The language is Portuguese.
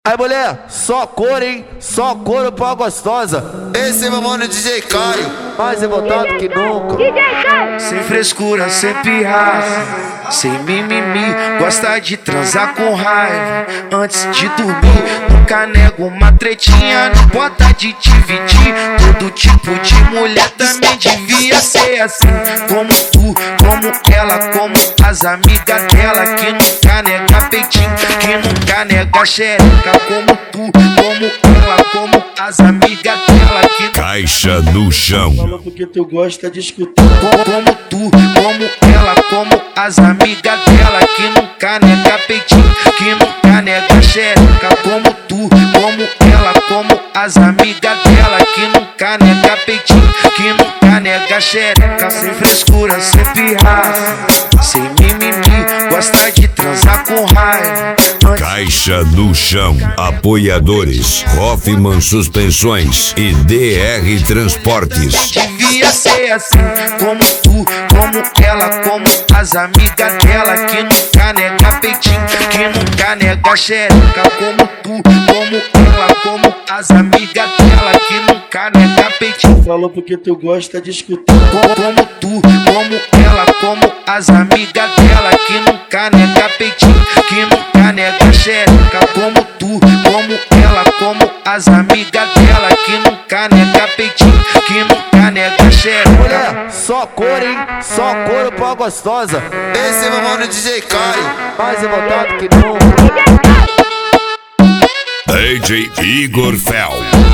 Aí mulher, só cor, hein? Só couro pra gostosa. Esse é meu mano DJ Caio, Mais revoltado que nunca. Sem frescura, sem pirraça, sem mimimi, gosta de transar com raiva antes de dormir. Nunca nego uma tretinha, não pode de dividir. Todo tipo de mulher também devia ser assim, como tu, como ela, como as amigas dela, que nunca nega peitinho, que nunca nega xereca, como tu, como ela, como as amigas dela, que Caixa no chão. falou porque tu gosta de escutar. Como tu, como ela, como as amigas dela, que nunca nega peitinho, que nunca nega xereca, como tu, como ela, como as amigas dela, que nunca nega peitinho, que nunca nega xereca. Sem frescura, sem pirraça, sem mimimi, gosta de transar com raiva. Caixa no chão. Apoiadores Hoffman Suspensões e DR Transportes. Devia ser assim, como tu, como ela, como as amigas dela, que nunca nega peitinho, que nunca nega xereca, como tu, como ela, como as amigas dela, que nunca nega peitinho. Falou porque tu gosta de escutar. Como tu, como ela, como as amigas dela, que nunca nega peitinho, que nunca nega xereca, como tu, como ela, como as amigas dela, que nunca nega peitinho, que nunca nega xereca. Mulher, só cor, hein? Só couro pra gostosa. esse é meu mano DJ Caio. Mais revoltado que nunca. DJ Igor Fel.